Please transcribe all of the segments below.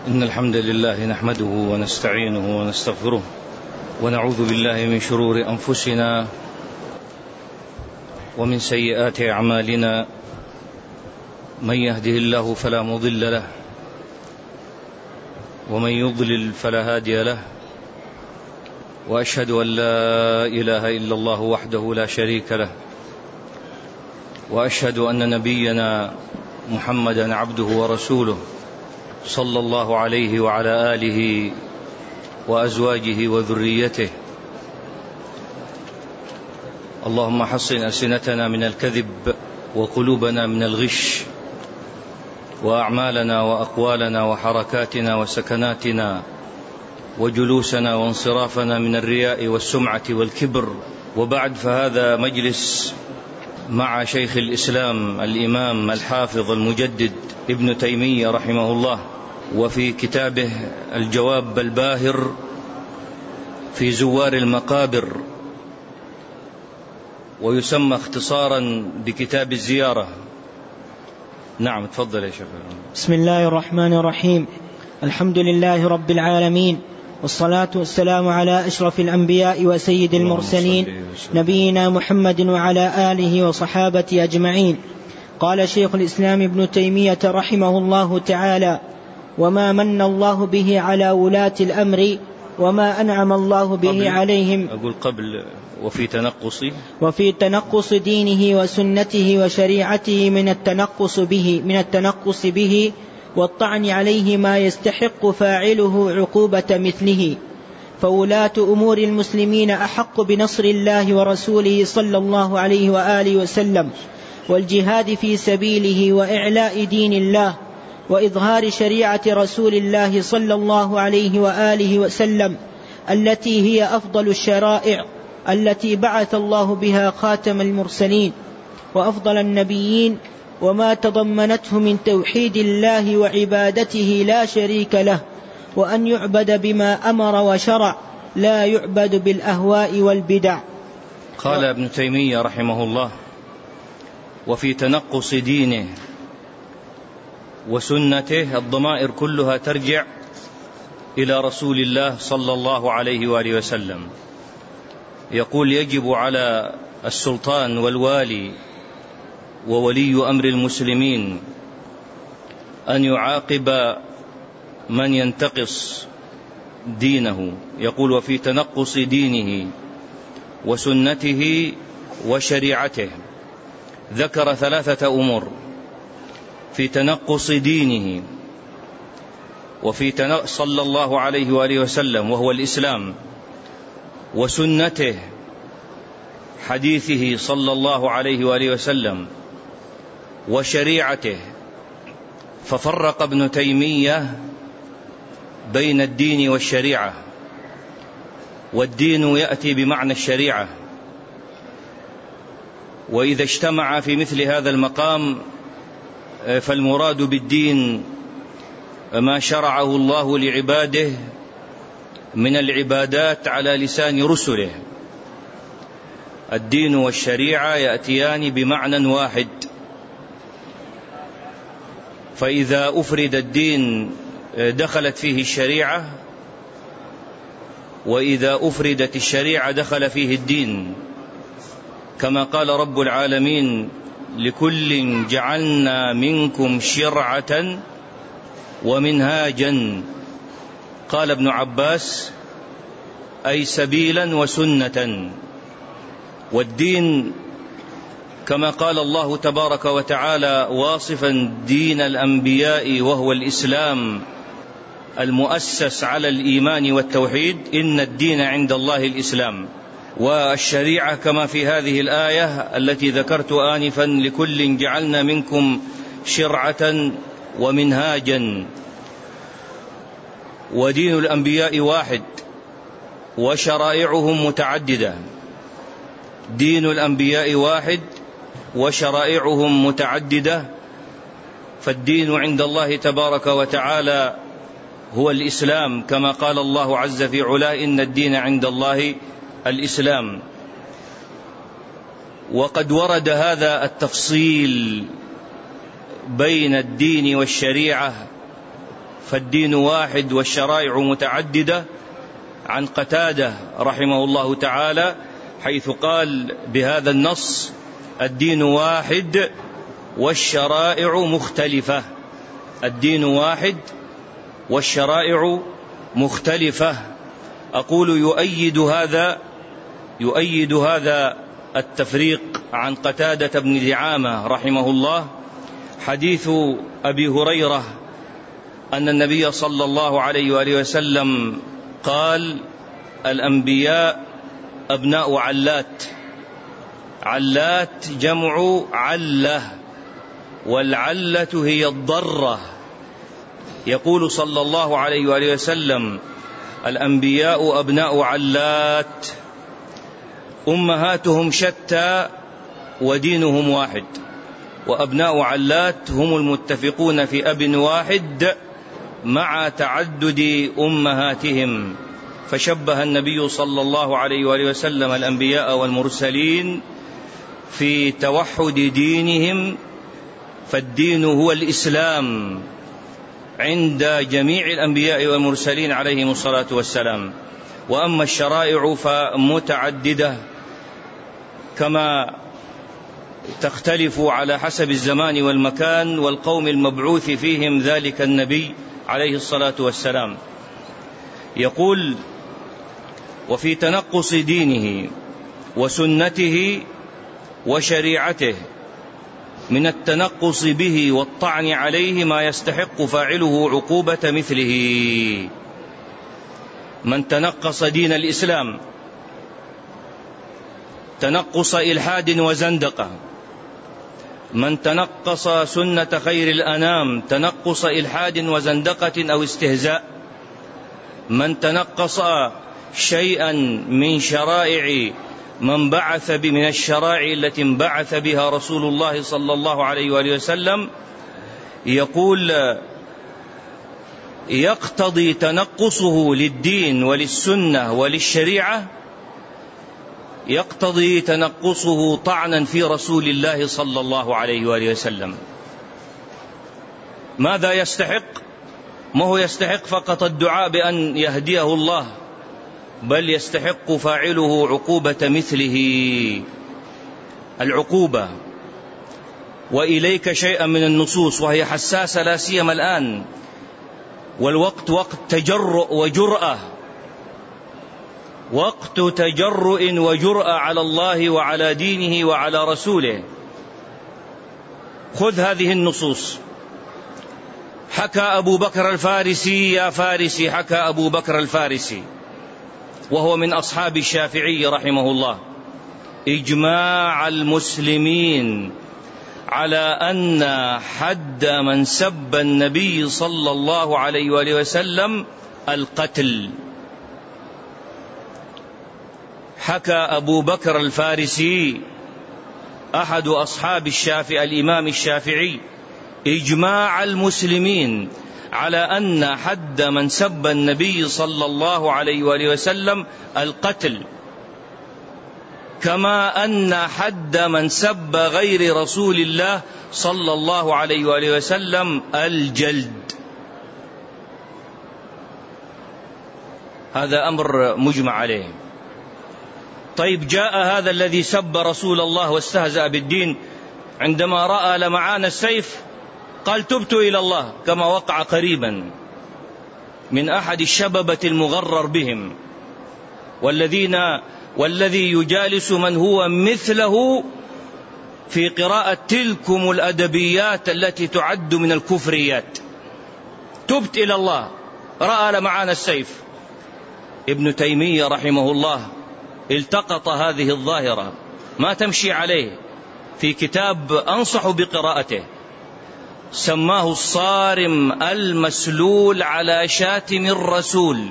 إن الحمد لله نحمده ونستعينه ونستغفره ونعوذ بالله من شرور أنفسنا ومن سيئات أعمالنا. من يهده الله فلا مضل له ومن يضلل فلا هادي له، وأشهد أن لا إله إلا الله وحده لا شريك له، وأشهد أن نبينا محمدا عبده ورسوله صلى الله عليه وعلى آله وأزواجه وذريته. اللهم حصن ألسنتنا من الكذب وقلوبنا من الغش، وأعمالنا وأقوالنا وحركاتنا وسكناتنا وجلوسنا وانصرافنا من الرياء والسمعة والكبر. وبعد، فهذا مجلس مع شيخ الإسلام الإمام الحافظ المجدد ابن تيمية رحمه الله، وفي كتابه الجواب الباهر في زوار المقابر، ويسمى اختصارا بكتاب الزيارة. نعم، تفضل يا شيخ. بسم الله الرحمن الرحيم. الحمد لله رب العالمين، والصلاة والسلام على أشرف الأنبياء وسيد المرسلين نبينا محمد وعلى آله وصحابته أجمعين. قال شيخ الإسلام ابن تيمية رحمه الله تعالى: وما من الله به على ولاة الأمر وما أنعم الله به عليهم. أقول قبل: وفي تنقص دينه وسنته وشريعته من التنقص به والطعن عليه ما يستحق فاعله عقوبة مثله. فولاة أمور المسلمين أحق بنصر الله ورسوله صلى الله عليه وآله وسلم، والجهاد في سبيله وإعلاء دين الله وإظهار شريعة رسول الله صلى الله عليه وآله وسلم، التي هي أفضل الشرائع التي بعث الله بها خاتم المرسلين وأفضل النبيين، وما تضمنته من توحيد الله وعبادته لا شريك له، وأن يعبد بما أمر وشرع، لا يعبد بالأهواء والبدع. قال ابن تيمية رحمه الله: وفي تنقص دينه وسنته. الضمائر كلها ترجع إلى رسول الله صلى الله عليه وآله وسلم. يقول: يجب على السلطان والوالي وولي أمر المسلمين أن يعاقب من ينتقص دينه. يقول: وفي تنقص دينه وسنته وشريعته. ذكر 3 أمور: في تنقص دينه، وفي صلى الله عليه وآله وسلم وهو الإسلام، وسنته حديثه صلى الله عليه وآله وسلم، وشريعته. ففرق ابن تيمية بين الدين والشريعة، والدين يأتي بمعنى الشريعة، وإذا اجتمع في مثل هذا المقام فالمراد بالدين ما شرعه الله لعباده من العبادات على لسان رسله. الدين والشريعة يأتيان بمعنى واحد، فإذا أفرد الدين دخلت فيه الشريعة، وإذا أفردت الشريعة دخل فيه الدين، كما قال رب العالمين: لكل جعلنا منكم شرعة ومنهاجا. قال ابن عباس: أي سبيلا وسنة. والدين كما قال الله تبارك وتعالى واصفا دين الأنبياء وهو الإسلام المؤسس على الإيمان والتوحيد: إن الدين عند الله الإسلام. والشريعة كما في هذه الآية التي ذكرت آنفا: لكل جعلنا منكم شرعة ومنهاجا. ودين الأنبياء واحد وشرائعهم متعددة. دين الأنبياء واحد وشرائعهم متعددة، فالدين عند الله تبارك وتعالى هو الإسلام، كما قال الله عز في علاه: إن الدين عند الله الإسلام. وقد ورد هذا التفصيل بين الدين والشريعة فالدين واحد والشرائع متعددة، عن قتادة رحمه الله تعالى حيث قال بهذا النص: الدين واحد والشرائع مختلفة. الدين واحد والشرائع مختلفة. أقول يؤيد هذا التفريق عن قتادة بن دعامة رحمه الله حديث أبي هريرة أن النبي صلى الله عليه وآله وسلم قال: الأنبياء أبناء علات. علات جمع علة، والعلة هي الضرة. يقول صلى الله عليه وآله وسلم: الأنبياء أبناء علات، أمهاتهم شتى ودينهم واحد، وأبناء علات هم المتفقون في أب واحد مع تعدد أمهاتهم. فشبه النبي صلى الله عليه وآله وسلم الأنبياء والمرسلين في توحد دينهم، فالدين هو الإسلام عند جميع الأنبياء والمرسلين عليهم الصلاة والسلام. وأما الشرائع فمتعددة كما تختلف على حسب الزمان والمكان والقوم المبعوث فيهم ذلك النبي عليه الصلاة والسلام. يقول: وفي تنقص دينه وسنته وشريعته من التنقص به والطعن عليه ما يستحق فاعله عقوبة مثله. من تنقص دين الإسلام تنقص إلحاد وزندقة، من تنقص سنة خير الأنام تنقص إلحاد وزندقة أو استهزاء، من تنقص شيئا من شرائع من بعث من الشرائع التي انبعث بها رسول الله صلى الله عليه وآله وسلم، يقول: يقتضي تنقصه للدين وللسنة وللشريعة، يقتضي تنقصه طعنا في رسول الله صلى الله عليه وآله وسلم. ماذا يستحق؟ ما هو يستحق فقط الدعاء بأن يهديه الله، بل يستحق فاعله عقوبة مثله. العقوبة. وإليك شيئا من النصوص وهي حساسة لا سيما الآن، والوقت وقت تجرؤ وجرأة، وقت تجرؤ وجرأة على الله وعلى دينه وعلى رسوله. خذ هذه النصوص. حكى أبو بكر الفارسي، يا فارسي، حكى أبو بكر الفارسي وهو من أصحاب الشافعي رحمه الله إجماع المسلمين على أن حد من سب النبي صلى الله عليه وآله وسلم القتل. حكى أبو بكر الفارسي أحد أصحاب الشافعي الإمام الشافعي إجماع المسلمين على أن حد من سب النبي صلى الله عليه وآله وسلم القتل، كما أن حد من سب غير رسول الله صلى الله عليه وآله وسلم الجلد. هذا أمر مجمع عليه. طيب، جاء هذا الذي سب رسول الله واستهزأ بالدين عندما رأى لمعان السيف قال: تبت إلى الله، كما وقع قريبا من أحد الشببة المغرر بهم، والذي يجالس من هو مثله في قراءة تلكم الأدبيات التي تعد من الكفريات. تبت إلى الله، رأى لمعان السيف. ابن تيمية رحمه الله التقط هذه الظاهرة، ما تمشي عليه، في كتاب أنصح بقراءته سماه الصارم المسلول على شاتم الرسول.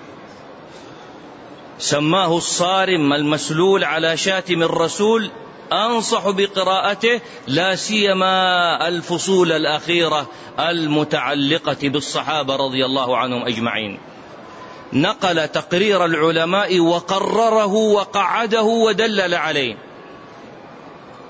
سماه الصارم المسلول على شاتم الرسول. أنصح بقراءته، لا سيما الفصول الأخيرة المتعلقة بالصحابة رضي الله عنهم أجمعين. نقل تقرير العلماء وقرره وقعده ودلل عليه.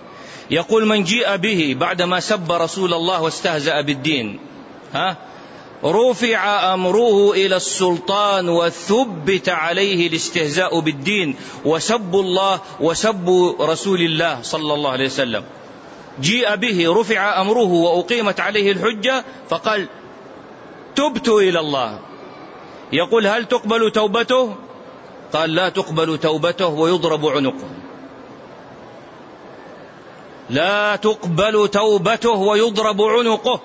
يقول: من جيء به بعدما سب رسول الله واستهزأ بالدين، رفع أمره إلى السلطان وثبت عليه الاستهزاء بالدين وسب الله وسب رسول الله صلى الله عليه وسلم. جيء به رفع أمره وأقيمت عليه الحجة فقال تبت إلى الله. يقول هل تقبل توبته؟ قال لا تقبل توبته ويضرب عنقه. لا تقبل توبته ويضرب عنقه.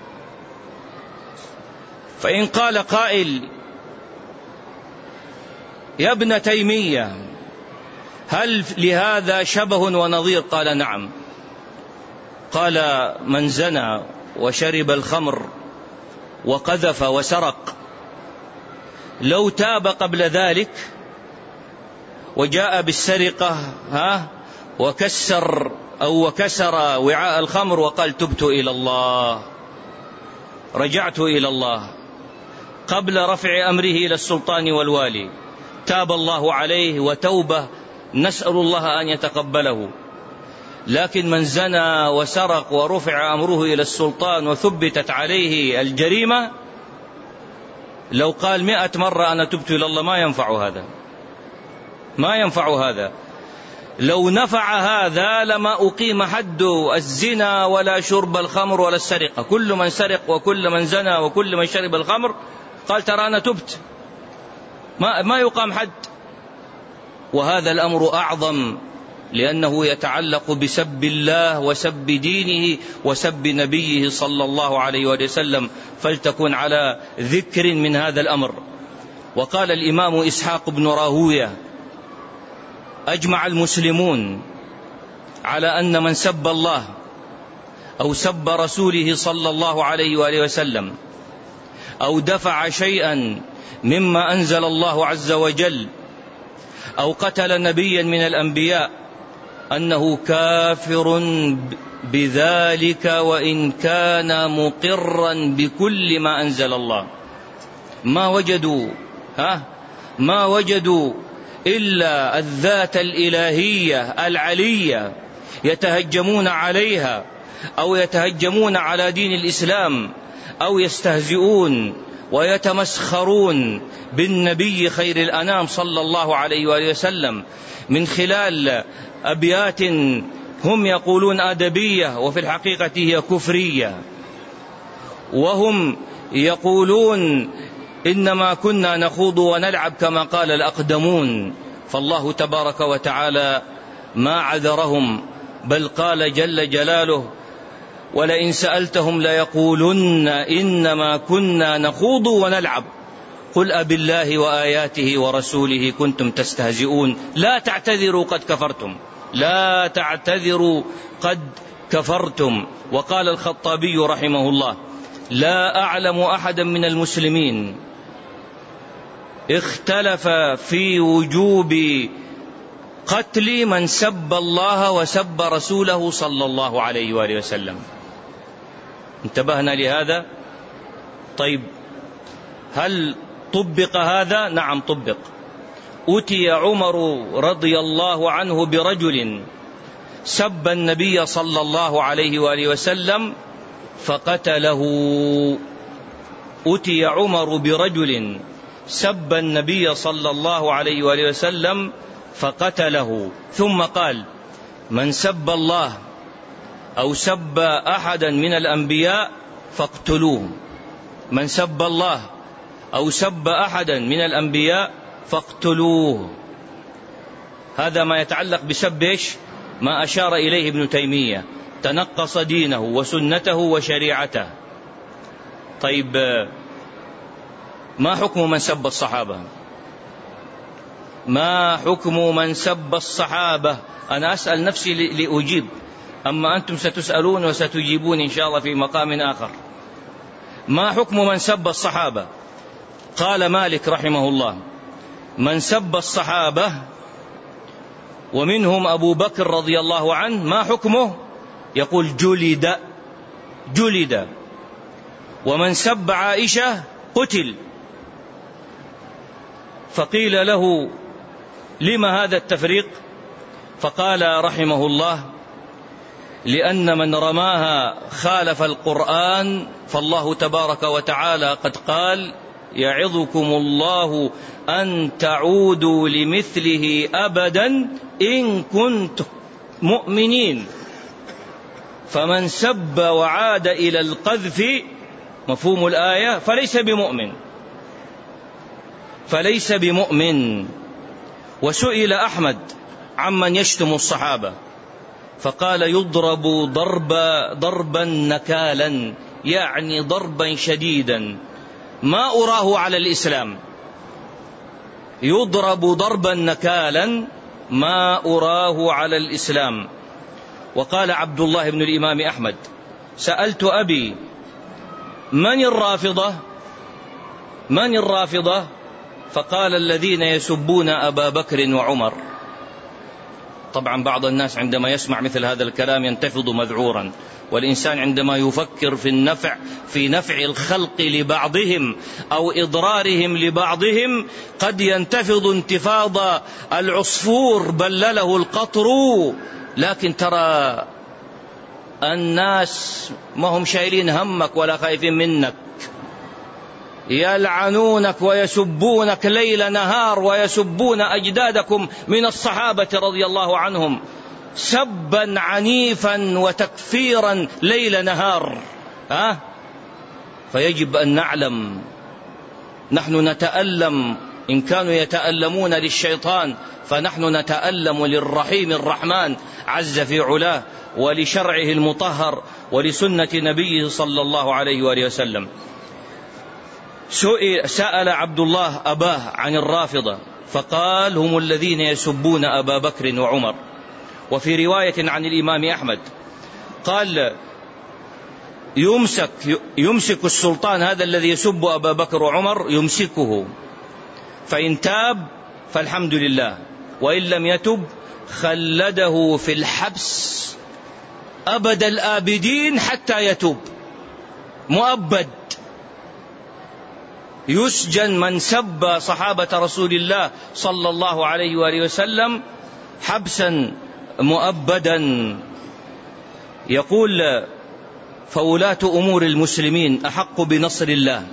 فإن قال قائل يا ابن تيمية هل لهذا شبه ونظير؟ قال نعم. قال من زنى وشرب الخمر وقذف وسرق لو تاب قبل ذلك وجاء بالسرقة وكسر وعاء الخمر وقال تبت إلى الله، رجعت إلى الله قبل رفع أمره إلى السلطان والوالي، تاب الله عليه وتوبة نسأل الله أن يتقبله. لكن من زنى وسرق ورفع أمره إلى السلطان وثبتت عليه الجريمة لو قال 100 مرة أنا تبت إلى الله ما ينفع هذا، ما ينفع هذا. لو نفع هذا لما أقيم حد الزنا ولا شرب الخمر ولا السرقة. كل من سرق وكل من زنى وكل من شرب الخمر قال ترى أنا تبت، ما يقام حد. وهذا الأمر أعظم لأنه يتعلق بسب الله وسب دينه وسب نبيه صلى الله عليه وسلم، فلتكن على ذكر من هذا الأمر. وقال الإمام إسحاق بن راهوية أجمع المسلمون على أن من سب الله أو سب رسوله صلى الله عليه وآله وسلم أو دفع شيئا مما أنزل الله عز وجل أو قتل نبيا من الأنبياء أنه كافر بذلك وإن كان مقرا بكل ما أنزل الله. ما وجدوا إلا الذات الإلهية العلية يتهجمون عليها أو يتهجمون على دين الإسلام أو يستهزئون ويتمسخرون بالنبي خير الأنام صلى الله عليه وآله وسلم من خلال أبيات هم يقولون أدبية وفي الحقيقة هي كفرية، وهم يقولون إنما كنا نخوض ونلعب كما قال الأقدمون. فالله تبارك وتعالى ما عذرهم بل قال جل جلاله ولئن سألتهم ليقولن إنما كنا نخوض ونلعب قل أبالله وآياته ورسوله كنتم تستهزئون لا تعتذروا قد كفرتم، لا تعتذروا قد كفرتم. وقال الخطابي رحمه الله لا أعلم أحدا من المسلمين اختلف في وجوب قتل من سب الله وسب رسوله صلى الله عليه وآله وسلم. انتبهنا لهذا؟ طيب هل طبق هذا؟ نعم طبق. أتي عمر رضي الله عنه برجل سب النبي صلى الله عليه وآله وسلم فقتله. أتي عمر برجل سب النبي صلى الله عليه وآله وسلم فقتله، ثم قال من سب الله أو سب أحدا من الأنبياء فاقتلوه. من سب الله أو سب أحدا من الأنبياء فاقتلوه. هذا ما يتعلق بسب ما أشار إليه ابن تيمية، تنقص دينه وسنته وشريعته. طيب ما حكم من سب الصحابة؟ ما حكم من سب الصحابة؟ أنا أسأل نفسي لأجيب، أما أنتم ستسألون وستجيبون إن شاء الله في مقام آخر. ما حكم من سب الصحابة؟ قال مالك رحمه الله من سب الصحابة ومنهم أبو بكر رضي الله عنه ما حكمه؟ يقول جلد. ومن سب عائشة قتل. فقيل له لما هذا التفريق؟ فقال رحمه الله لأن من رماها خالف القرآن، فالله تبارك وتعالى قد قال: يعظكم الله أن تعودوا لمثله أبدا إن كنتم مؤمنين. فمن سب وعاد إلى القذف، مفهوم الآية، فليس بمؤمن. وسئل أحمد عمن يشتم الصحابة فقال: يضرب ضربا نكالا، يعني ضربا شديدا ما أراه على الإسلام. يضرب ضربا نكالا ما أراه على الإسلام. وقال عبد الله بن الإمام أحمد: سألت أبي من الرافضة؟ فقال: الذين يسبون أبا بكر وعمر. طبعا بعض الناس عندما يسمع مثل هذا الكلام ينتفض مذعورا، والإنسان عندما يفكر في نفع الخلق لبعضهم أو إضرارهم لبعضهم قد ينتفض انتفاض العصفور بلله القطر. لكن ترى الناس ما هم شايلين همك ولا خايفين منك، يلعنونك ويسبونك ليل نهار، ويسبون أجدادكم من الصحابة رضي الله عنهم سبا عنيفا وتكفيرا ليل نهار. فيجب أن نعلم، نحن نتألم، إن كانوا يتألمون للشيطان فنحن نتألم للرحيم الرحمن عز في علاه، ولشرعه المطهر، ولسنة نبيه صلى الله عليه وآله وسلم. سأل عبد الله أباه عن الرافضة فقال: هم الذين يسبون أبا بكر وعمر. وفي رواية عن الإمام أحمد قال: يمسك السلطان هذا الذي يسب أبا بكر وعمر، يمسكه، فإن تاب فالحمد لله، وإن لم يتب خلده في الحبس أبد الآبدين حتى يتوب، مؤبد. يسجن من سب صحابة رسول الله صلى الله عليه وآله وسلم حبسا مؤبدا. يقول: فولاة أمور المسلمين أحق بنصر الله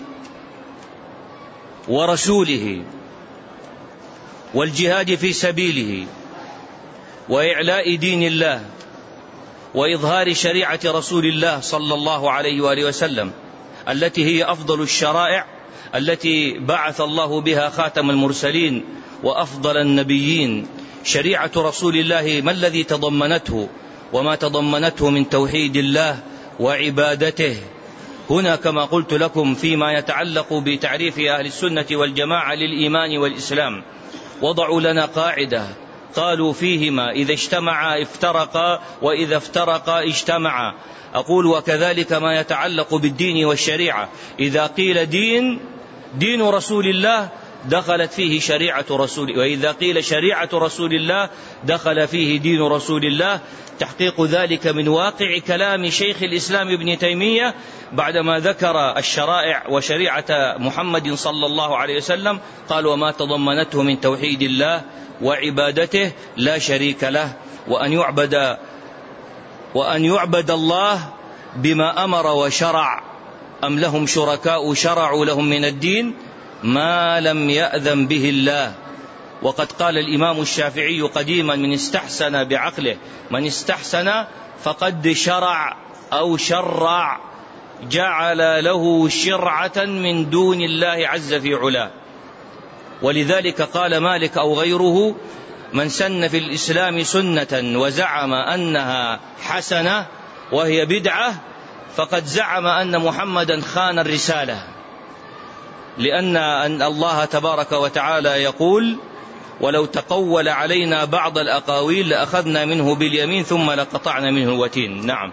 ورسوله والجهاد في سبيله وإعلاء دين الله وإظهار شريعة رسول الله صلى الله عليه وآله وسلم، التي هي أفضل الشرائع، التي بعث الله بها خاتم المرسلين وأفضل النبيين. شريعة رسول الله ما الذي تضمنته وما تضمنته من توحيد الله وعبادته. هنا كما قلت لكم فيما يتعلق بتعريف أهل السنة والجماعة للإيمان والإسلام، وضعوا لنا قاعدة قالوا فيهما إذا اجتمعا افترقا وإذا افترقا اجتمعا. أقول: وكذلك ما يتعلق بالدين والشريعة، إذا قيل دين رسول الله دخلت فيه شريعة رسول، وإذا قيل شريعة رسول الله دخل فيه دين رسول الله. تحقيق ذلك من واقع كلام شيخ الإسلام ابن تيمية بعدما ذكر الشرائع وشريعة محمد صلى الله عليه وسلم، قال: وما تضمنته من توحيد الله وعبادته لا شريك له، وأن يعبد الله بما أمر وشرع، أم لهم شركاء شرعوا لهم من الدين ما لم يأذن به الله. وقد قال الإمام الشافعي قديما: من استحسن بعقله، من استحسن فقد شرع أو شرع، جعل له شرعة من دون الله عز في علاه. ولذلك قال مالك أو غيره: من سن في الإسلام سنة وزعم أنها حسنة وهي بدعة فقد زعم أن محمدا خان الرسالة، لأن الله تبارك وتعالى يقول: ولو تقول علينا بعض الأقاويل لأخذنا منه باليمين ثم لقطعنا منه الوتين. نعم.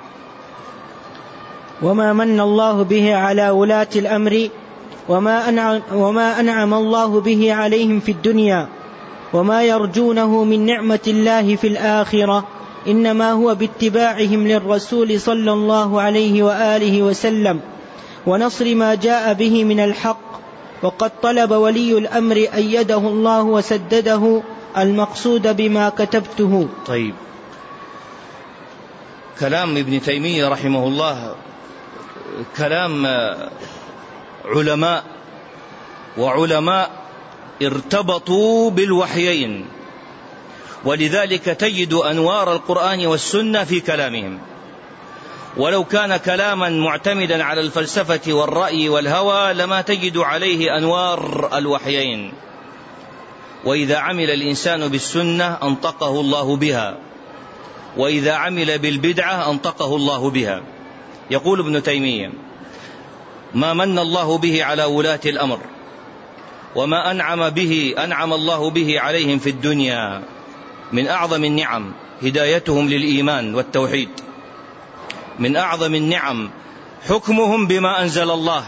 وما من الله به على ولاة الأمر وما أنعم الله به عليهم في الدنيا وما يرجونه من نعمة الله في الآخرة إنما هو باتباعهم للرسول صلى الله عليه وآله وسلم ونصر ما جاء به من الحق. وقد طلب ولي الأمر أيده الله وسدده المقصود بما كتبته. طيب، كلام ابن تيمية رحمه الله كلام علماء، وعلماء ارتبطوا بالوحيين، ولذلك تجد أنوار القرآن والسنة في كلامهم. ولو كان كلاما معتمدا على الفلسفة والرأي والهوى لما تجد عليه أنوار الوحيين. وإذا عمل الإنسان بالسنة أنطقه الله بها، وإذا عمل بالبدعة أنطقه الله بها. يقول ابن تيمية: ما من الله به على ولاة الأمر وما أنعم الله به عليهم في الدنيا من أعظم النعم هدايتهم للإيمان والتوحيد، من أعظم النعم حكمهم بما أنزل الله،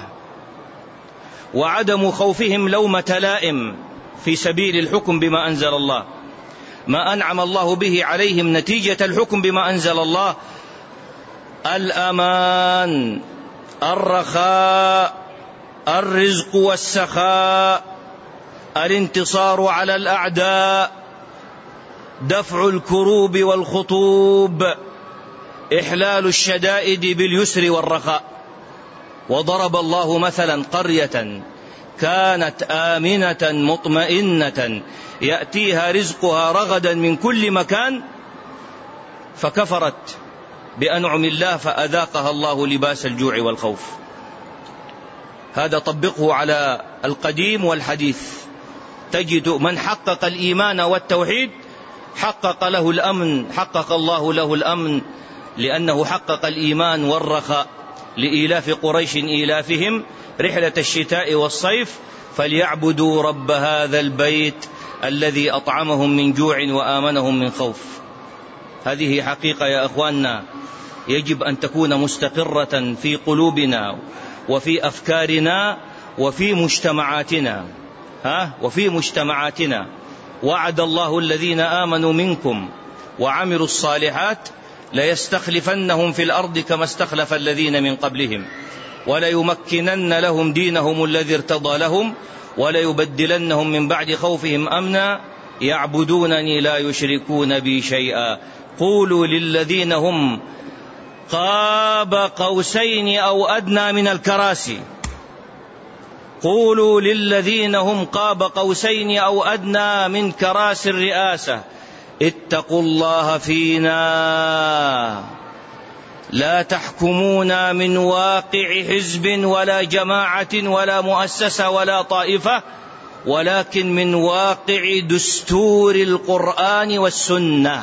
وعدم خوفهم لومة لائم في سبيل الحكم بما أنزل الله. ما أنعم الله به عليهم نتيجة الحكم بما أنزل الله: الأمان، الرخاء، الرزق والسخاء، الانتصار على الأعداء، دفع الكروب والخطوب، إحلال الشدائد باليسر والرخاء. وضرب الله مثلا قرية كانت آمنة مطمئنة يأتيها رزقها رغدا من كل مكان فكفرت بأنعم الله فأذاقها الله لباس الجوع والخوف. هذا طبقه على القديم والحديث، تجد من حقق الإيمان والتوحيد حقق له الأمن، حقق الله له الأمن، لأنه حقق الإيمان والرخاء. لإيلاف قريش إيلافهم رحلة الشتاء والصيف فليعبدوا رب هذا البيت الذي أطعمهم من جوع وآمنهم من خوف. هذه حقيقة يا أخواننا يجب أن تكون مستقرة في قلوبنا وفي أفكارنا وفي مجتمعاتنا. وعد الله الذين آمنوا منكم وعملوا الصالحات ليستخلفنهم في الأرض كما استخلف الذين من قبلهم وليمكنن لهم دينهم الذي ارتضى لهم وليبدلنهم من بعد خوفهم أمنا يعبدونني لا يشركون بي شيئا. قولوا للذين هم قاب قوسين أو أدنى من الكراسي، قولوا للذين هم قاب قوسين أو أدنى من كراسي الرئاسة اتقوا الله فينا لا تحكمونا من واقع حزب ولا جماعة ولا مؤسسة ولا طائفة، ولكن من واقع دستور القرآن والسنة.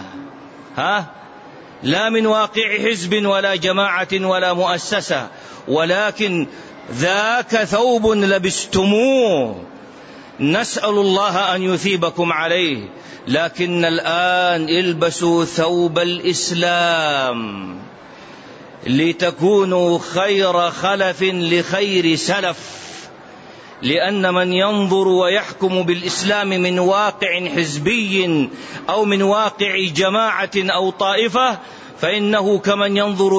لا من واقع حزب ولا جماعة ولا مؤسسة، ولكن ذاك ثوب لبستموه نسأل الله أن يثيبكم عليه، لكن الآن البسوا ثوب الإسلام لتكونوا خير خلف لخير سلف. لأن من ينظر ويحكم بالإسلام من واقع حزبي أو من واقع جماعة أو طائفة فإنه كمن ينظر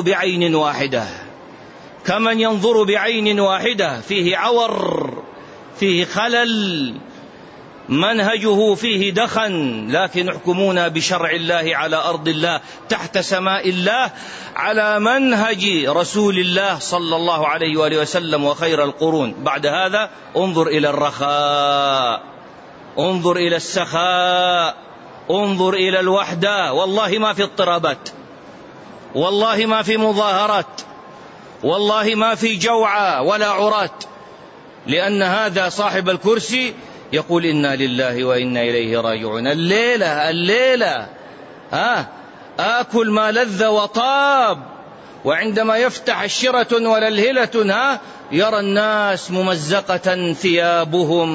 بعين واحدة، فيه عور، فيه خلل، منهجه فيه دخن. لكن احكمونا بشرع الله على أرض الله تحت سماء الله على منهج رسول الله صلى الله عليه وآله وسلم وخير القرون. بعد هذا انظر إلى الرخاء، انظر إلى السخاء، انظر إلى الوحدة. والله ما في اضطرابات، والله ما في مظاهرات، والله ما في جوعى ولا عرات، لأن هذا صاحب الكرسي يقول إنا لله وإنا إليه راجعون. الليلة آكل ما لذ وطاب، وعندما يفتح الشرة وللهلة يرى الناس ممزقة ثيابهم،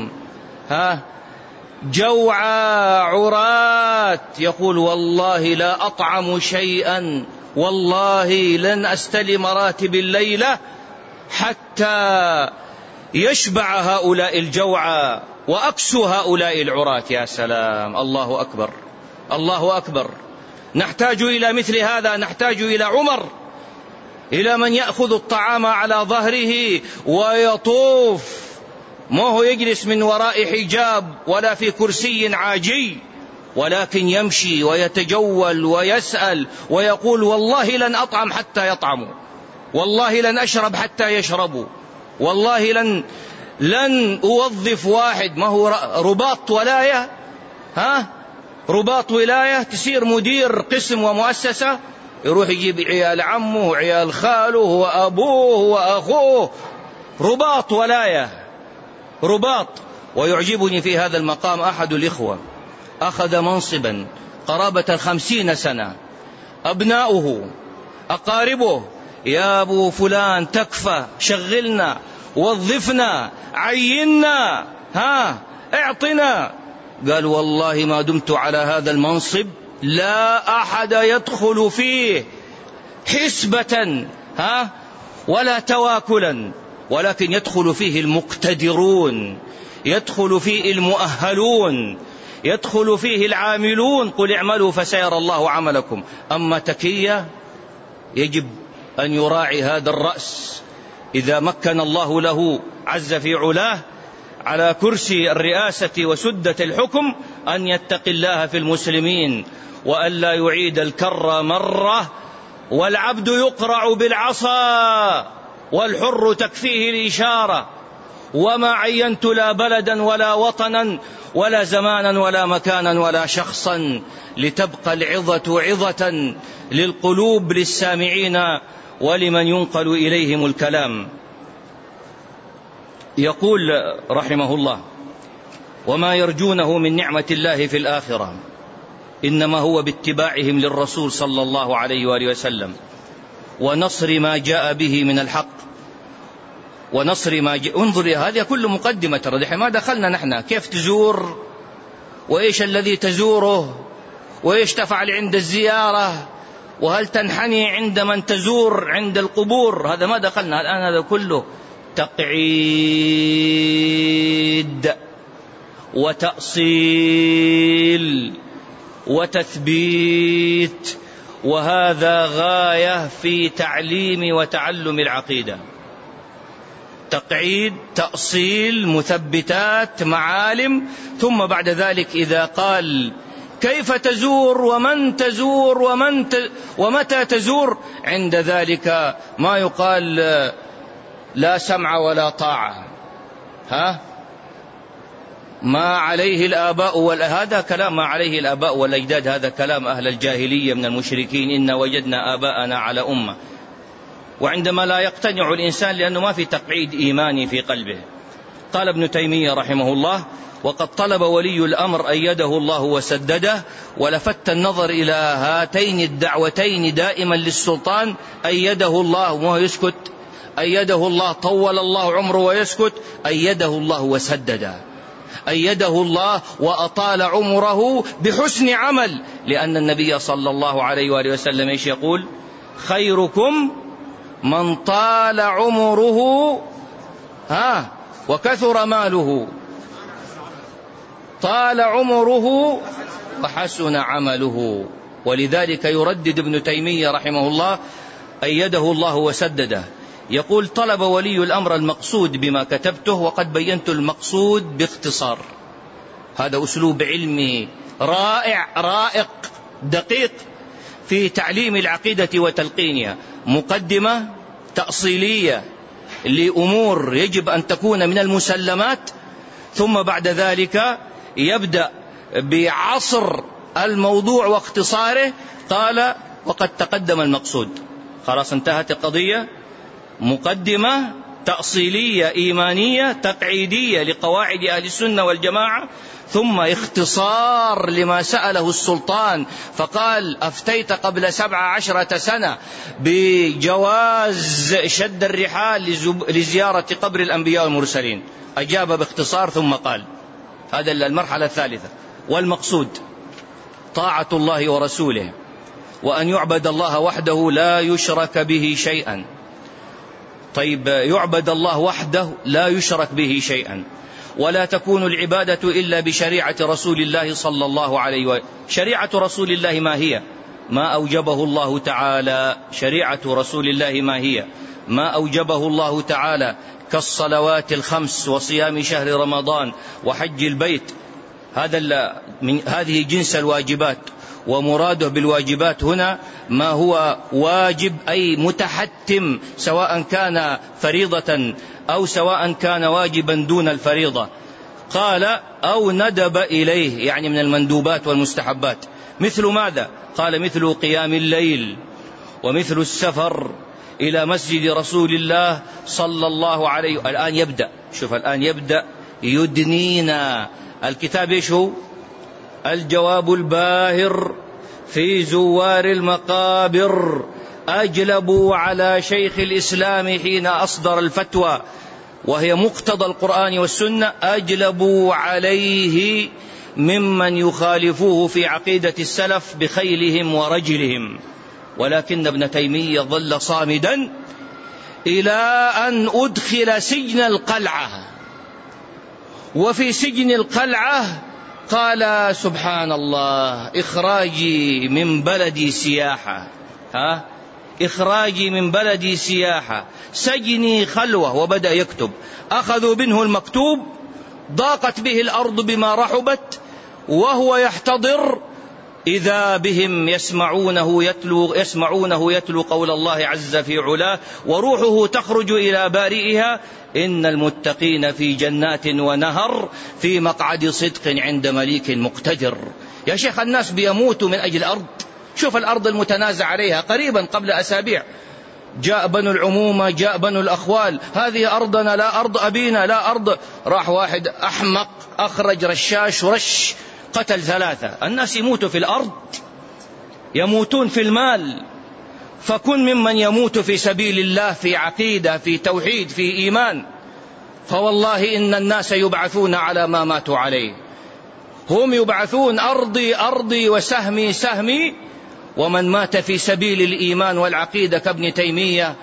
جوعى عرات، يقول والله لا أطعم شيئا، والله لن أستلم راتب الليلة حتى يشبع هؤلاء الجوعى وأكسو هؤلاء العراة. يا سلام، الله أكبر، الله أكبر. نحتاج إلى مثل هذا، نحتاج إلى عمر، إلى من يأخذ الطعام على ظهره ويطوف، ما هو يجلس من وراء حجاب ولا في كرسي عاجي، ولكن يمشي ويتجول ويسأل ويقول والله لن أطعم حتى يطعموا، والله لن أشرب حتى يشربوا، والله لن أوظف واحد، ما هو رباط ولاية، رباط ولاية، تصير مدير قسم ومؤسسة، يروح يجيب عيال عمه وعيال خاله وأبوه وأخوه، رباط ولاية، رباط. ويعجبني في هذا المقام أحد الإخوة أخذ منصبا قرابة 50 سنة، أبناؤه أقاربه يا أبو فلان تكفى، شغلنا، وظفنا، عينا، اعطنا. قال والله ما دمت على هذا المنصب لا أحد يدخل فيه حسبة ولا تواكلا، ولكن يدخل فيه المقتدرون، يدخل فيه المؤهلون، يدخل فيه العاملون، قل اعملوا فسيرى الله عملكم. أما تكية يجب أن يراعي هذا الرأس إذا مكن الله له عز في علاه على كرسي الرئاسة وسدة الحكم أن يتقي الله في المسلمين، وألا يعيد الكر مرة. والعبد يقرع بالعصا والحر تكفيه الإشارة، وما عينت لا بلدا ولا وطنا ولا زمانا ولا مكانا ولا شخصا، لتبقى العظة عظة للقلوب للسامعين ولمن ينقل إليهم الكلام. يقول رحمه الله: وما يرجونه من نعمة الله في الآخرة إنما هو باتباعهم للرسول صلى الله عليه وآله وسلم، ونصر ما جاء به من الحق، ونصر ما جاء. انظر، هذه كل مقدمة، ترى ما دخلنا نحن كيف تزور، وإيش الذي تزوره، وإيش تفعل عند الزيارة، وهل تنحني عند من تزور عند القبور، هذا ما دخلنا الآن. هذا كله تقعيد وتأصيل وتثبيت، وهذا غاية في تعليم وتعلم العقيدة. تقعيد، تأصيل، مثبتات، معالم. ثم بعد ذلك إذا قال كيف تزور ومن تزور ومتى تزور، عند ذلك ما يقال لا سمع ولا طاعة، ما عليه الآباء هذا كلام ما عليه الآباء والأجداد، هذا كلام أهل الجاهلية من المشركين، إن وجدنا آباءنا على أمة. وعندما لا يقتنع الإنسان لأنه ما في تقعيد إيماني في قلبه. قال ابن تيمية رحمه الله: وقد طلب ولي الأمر أيده الله وسدده، ولفت النظر إلى هاتين الدعوتين دائما للسلطان، أيده الله وهو يسكت، أيده الله طول الله عمره ويسكت، أيده الله وسدده، أيده الله وأطال عمره بحسن عمل، لأن النبي صلى الله عليه وآله وسلم إيش يقول؟ خيركم من طال عمره وكثر ماله، طال عمره وحسن عمله. ولذلك يردد ابن تيمية رحمه الله: أيده الله وسدده. يقول: طلب ولي الأمر المقصود بما كتبته، وقد بينت المقصود باختصار. هذا أسلوب علمي رائع رائق دقيق في تعليم العقيدة وتلقينها، مقدمة تأصيلية لأمور يجب أن تكون من المسلمات، ثم بعد ذلك يبدأ بعصر الموضوع واختصاره. قال: وقد تقدم المقصود. خلاص انتهت القضية. مقدمة تأصيلية إيمانية تقعيدية لقواعد أهل السنة والجماعة، ثم اختصار لما سأله السلطان، فقال: أفتيت قبل 17 سنة بجواز شد الرحال لزيارة قبر الأنبياء والمرسلين. أجاب باختصار ثم قال: هذا المرحلة الثالثة. والمقصود طاعة الله ورسوله، وأن يعبد الله وحده لا يشرك به شيئا. طيب، يعبد الله وحده لا يشرك به شيئا، ولا تكون العبادة إلا بشريعة رسول الله صلى الله عليه وسلم. شريعة رسول الله ما هي؟ ما أوجبه الله تعالى. شريعة رسول الله ما هي؟ ما أوجبه الله تعالى كالصلوات الخمس وصيام شهر رمضان وحج البيت. هذه جنس الواجبات، ومراده بالواجبات هنا ما هو واجب أي متحتم، سواء كان فريضة أو سواء كان واجبا دون الفريضة. قال أو ندب إليه، يعني من المندوبات والمستحبات. مثل ماذا؟ قال مثل قيام الليل، ومثل السفر إلى مسجد رسول الله صلى الله عليه وسلم. الآن يبدأ، شوف الآن يبدأ يدنينا الكتاب. إيش هو؟ الجواب الباهر في زوار المقابر. أجلبوا على شيخ الإسلام حين أصدر الفتوى، وهي مقتضى القرآن والسنة، أجلبوا عليه ممن يخالفوه في عقيدة السلف بخيلهم ورجلهم. ولكن ابن تيمية ظل صامدا إلى أن أدخل سجن القلعة. وفي سجن القلعة قال سبحان الله، إخراجي من بلدي سياحة، إخراجي من بلدي سياحة، سجني خلوة. وبدأ يكتب. أخذوا منه المكتوب، ضاقت به الأرض بما رحبت وهو يحتضر، إذا بهم يسمعونه يتلو قول الله عز في علاه، وروحه تخرج إلى بارئها. إن المتقين في جنات ونهر في مقعد صدق عند مليك مقتدر. يا شيخ، الناس بيموتوا من أجل الأرض. شوف الأرض المتنازع عليها قريبا قبل أسابيع، جاء بنو العمومة، جاء بنو الأخوال، هذه أرضنا لا أرض أبينا لا أرض. راح واحد أحمق أخرج رشاش ورش، قتل 3. الناس يموتوا في الأرض، يموتون في المال. فكن ممن يموت في سبيل الله، في عقيدة، في توحيد، في إيمان. فوالله إن الناس يبعثون على ما ماتوا عليه. هم يبعثون، أرضي أرضي وسهمي سهمي. ومن مات في سبيل الإيمان والعقيدة كابن تيمية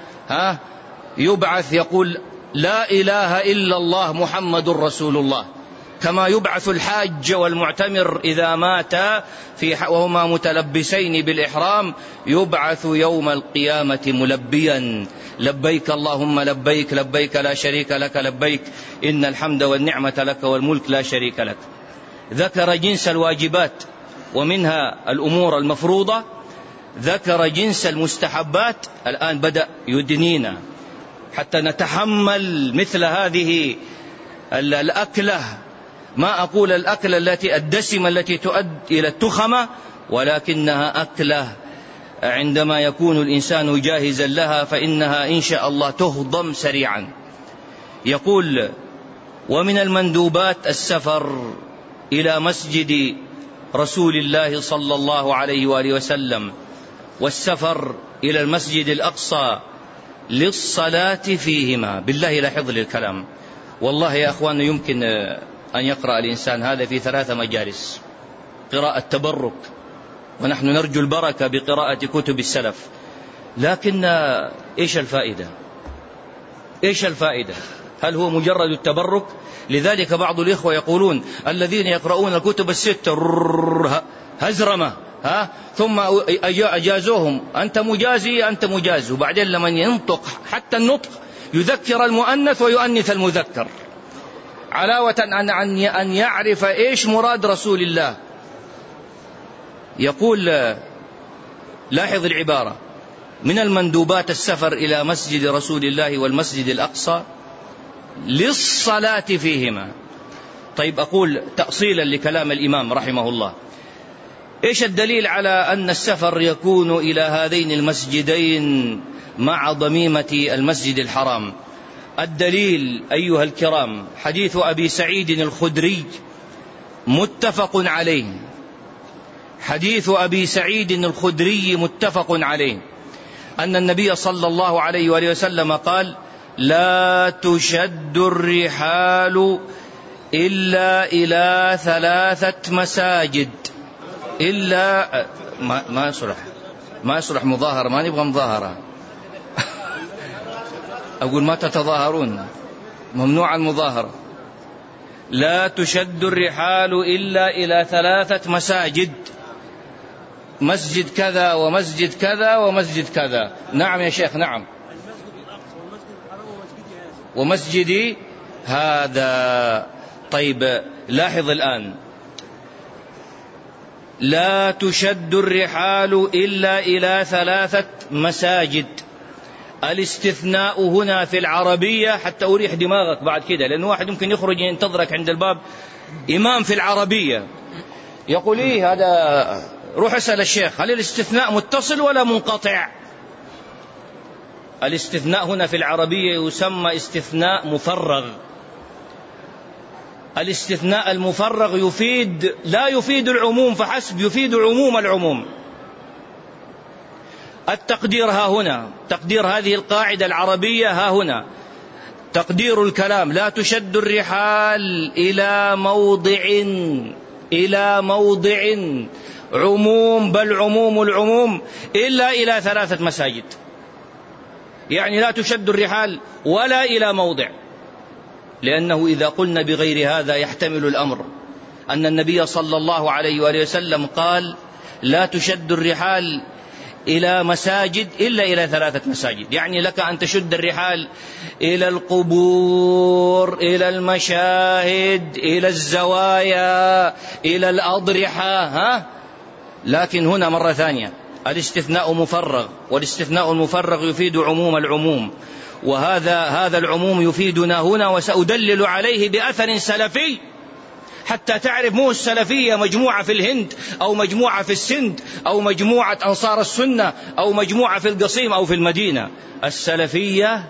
يبعث يقول لا إله إلا الله محمد رسول الله، كما يبعث الحاج والمعتمر إذا مات وهما متلبسين بالإحرام، يبعث يوم القيامة ملبيا لبيك اللهم لبيك، لبيك لا شريك لك لبيك، إن الحمد والنعمة لك والملك لا شريك لك. ذكر جنس الواجبات ومنها الأمور المفروضة، ذكر جنس المستحبات. الآن بدأ يدنينا حتى نتحمل مثل هذه الأكلة. ما أقول الأكلة التي الدسمة التي تؤدي إلى التخمة، ولكنها أكلة عندما يكون الإنسان جاهزا لها فإنها إن شاء الله تهضم سريعا. يقول ومن المندوبات السفر إلى مسجد رسول الله صلى الله عليه وآله وسلم، والسفر إلى المسجد الأقصى للصلاة فيهما. بالله لاحظ لي الكلام، والله يا أخوان يمكن أن يقرأ الإنسان هذا في 3 مجالس، قراءة تبرك، ونحن نرجو البركة بقراءة كتب السلف. لكن إيش الفائدة؟ إيش الفائدة؟ هل هو مجرد التبرك؟ لذلك بعض الإخوة يقولون الذين يقرؤون الكتب الست هزرمة ثم أجازوهم، أنت مجازي أنت مجاز، وبعدين لما ينطق حتى النطق يذكر المؤنث ويؤنث المذكر، علاوة أن يعرف إيش مراد رسول الله. يقول لاحظ العبارة: من المندوبات السفر إلى مسجد رسول الله والمسجد الأقصى للصلاة فيهما. طيب أقول تأصيلا لكلام الإمام رحمه الله، إيش الدليل على أن السفر يكون إلى هذين المسجدين مع ضميمة المسجد الحرام؟ الدليل أيها الكرام حديث أبي سعيد الخدري متفق عليه، حديث أبي سعيد الخدري متفق عليه أن النبي صلى الله عليه وآله وسلم قال: لا تشد الرحال إلا إلى 3 مساجد. إلا ما يصلح مظاهرة، ما نبغى مظاهرة. أقول ما تتظاهرون، ممنوع المظاهرة. لا تشد الرحال إلا إلى 3 مساجد، مسجد كذا ومسجد كذا ومسجد كذا. نعم يا شيخ، نعم. ومسجدي هذا. طيب لاحظ الآن، لا تشد الرحال إلا إلى 3 مساجد. الاستثناء هنا في العربية، حتى أريح دماغك بعد كده، لأن واحد ممكن يخرج ينتظرك عند الباب إمام في العربية يقول إيه هذا، روح اسأل الشيخ هل الاستثناء متصل ولا منقطع. الاستثناء هنا في العربية يسمى استثناء مفرغ. الاستثناء المفرغ لا يفيد العموم فحسب، يفيد عموم العموم. التقدير ها هنا، تقدير هذه القاعدة العربية ها هنا، تقدير الكلام لا تشد الرحال إلى موضع عموم، بل عموم العموم إلا إلى 3 مساجد. يعني لا تشد الرحال ولا إلى موضع، لأنه إذا قلنا بغير هذا يحتمل الأمر أن النبي صلى الله عليه وآله وسلم قال لا تشد الرحال إلى مساجد إلا إلى 3 مساجد. يعني لك أن تشد الرحال إلى القبور، إلى المشاهد، إلى الزوايا، إلى الأضرحة، لكن هنا مرة ثانية الاستثناء مفرغ، والاستثناء المفرغ يفيد عموم العموم، وهذا العموم يفيدنا هنا، وسأدلل عليه بأثر سلفي حتى تعرف مو السلفية مجموعة في الهند أو مجموعة في السند أو مجموعة أنصار السنة أو مجموعة في القصيم أو في المدينة. السلفية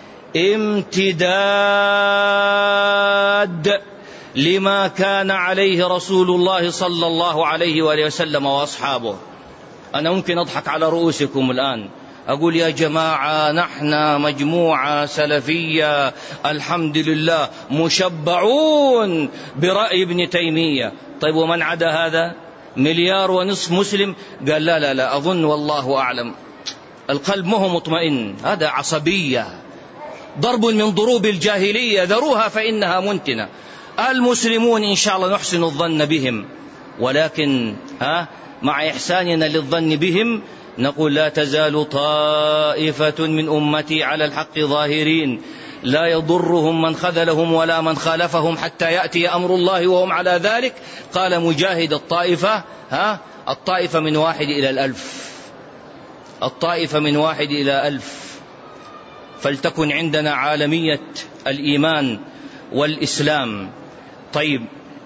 امتداد لما كان عليه رسول الله صلى الله عليه وآله وسلم وأصحابه. أنا ممكن أضحك على رؤوسكم الآن أقول يا جماعة نحن مجموعة سلفية الحمد لله مشبعون برأي ابن تيمية. طيب ومن عدا هذا 1.5 مليار مسلم؟ قال لا أظن والله أعلم، القلب مو مطمئن، هذا عصبية، ضرب من ضروب الجاهلية، ذروها فإنها منتنة. المسلمون إن شاء الله نحسن الظن بهم، ولكن مع إحساننا للظن بهم نقول لا تزال طائفة من أمتي على الحق ظاهرين لا يضرهم من خذلهم ولا من خالفهم حتى يأتي أمر الله وهم على ذلك. قال مجاهد الطائفة من 1 إلى 1000، الطائفة من 1 إلى 1000. فلتكن عندنا عالمية الإيمان والإسلام. طيب،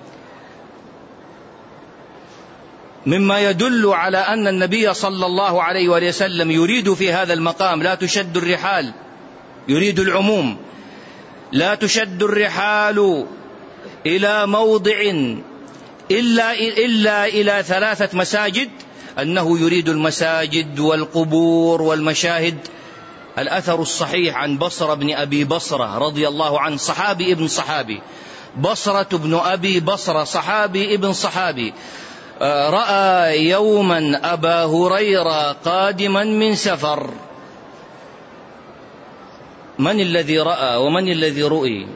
مما يدل على أن النبي صلى الله عليه وسلم يريد في هذا المقام لا تشد الرحال، يريد العموم، لا تشد الرحال إلى موضع إلا إلى 3 مساجد، أنه يريد المساجد والقبور والمشاهد. الأثر الصحيح عن بصرة بن أبي بصرة رضي الله عنه، صحابي ابن صحابي، بصرة بن أبي بصرة صحابي ابن صحابي، رأى يوما أبا هريرة قادما من سفر. من الذي رأى ومن الذي رؤي؟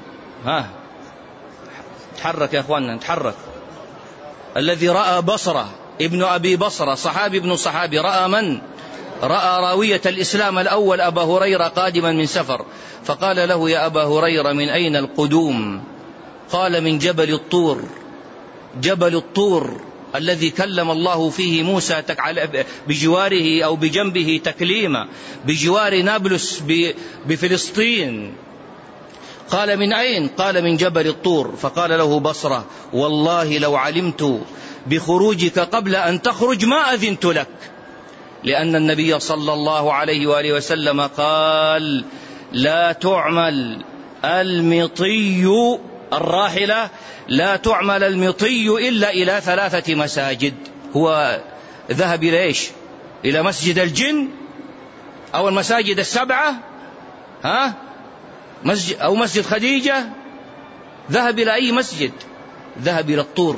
تحرك يا أخواننا، تحرك. الذي رأى بصرة ابن أبي بصرة صحابي ابن صحابي، رأى من؟ رأى راوية الإسلام الأول أبا هريرة قادما من سفر، فقال له يا أبا هريرة من أين القدوم؟ قال من جبل الطور، جبل الطور الذي كلم الله فيه موسى بجواره أو بجنبه تكليما، بجوار نابلس بفلسطين. قال من أين؟ قال من جبل الطور. فقال له بصرة والله لو علمت بخروجك قبل أن تخرج ما أذنت لك، لأن النبي صلى الله عليه وآله وسلم قال لا تعمل المطي، الراحلة لا تعمل المطي إلا إلى 3 مساجد. هو ذهب إلى إيش؟ إلى مسجد الجن أو المساجد ال7 مسجد أو مسجد خديجة؟ ذهب إلى أي مسجد؟ ذهب إلى الطور.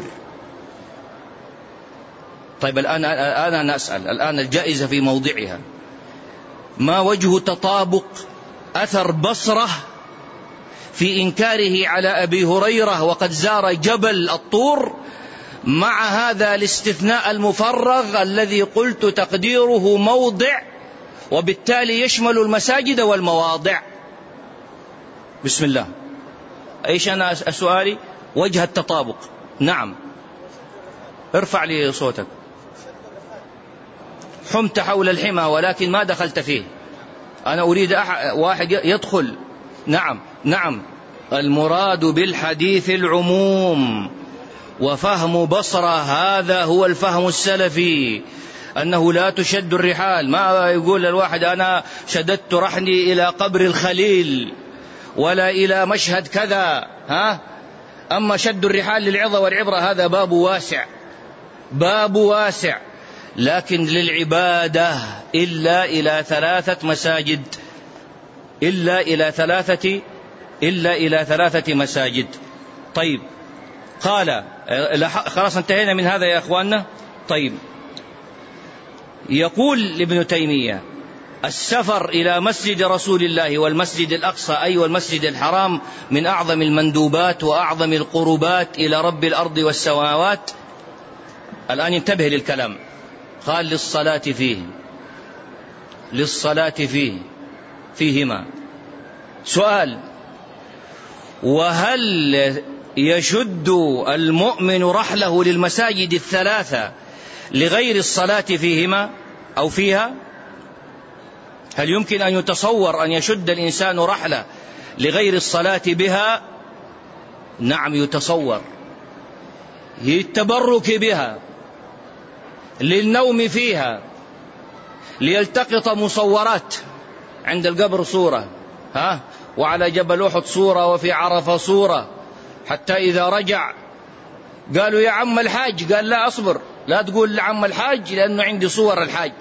طيب الآن أنا أسأل، الآن الجائزة في موضعها، ما وجه تطابق أثر بصرة في إنكاره على أبي هريرة وقد زار جبل الطور مع هذا الاستثناء المفرغ الذي قلت تقديره موضع وبالتالي يشمل المساجد والمواضع؟ بسم الله. ايش أنا سؤالي؟ وجه التطابق. نعم، ارفع لي صوتك. حمت حول الحمى ولكن ما دخلت فيه، أنا أريد واحد يدخل. نعم المراد بالحديث العموم، وفهم بصرة هذا هو الفهم السلفي، أنه لا تشد الرحال. ما يقول الواحد أنا شددت رحلي إلى قبر الخليل ولا إلى مشهد كذا، أما شد الرحال للعظة والعبرة هذا باب واسع، لكن للعبادة إلا إلى 3 مساجد، إلا إلى 3 مساجد. طيب قال خلاص انتهينا من هذا يا أخواننا. طيب يقول ابن تيمية السفر إلى مسجد رسول الله والمسجد الأقصى أي والمسجد الحرام من أعظم المندوبات وأعظم القربات إلى رب الأرض والسماوات. الآن انتبه للكلام، قال للصلاة فيهما. سؤال: وهل يشد المؤمن رحله للمساجد الثلاثة لغير الصلاة فيهما أو فيها؟ هل يمكن أن يتصور أن يشد الإنسان رحله لغير الصلاة بها؟ نعم يتصور، للتبرك بها، للنوم فيها، ليلتقط مصورات، عند القبر صورة، وعلى جبل أحد صورة، وفي عرفة صورة، حتى إذا رجع قالوا يا عم الحاج، قال لا أصبر، لا تقول لعم الحاج لأنه عندي صور الحاج.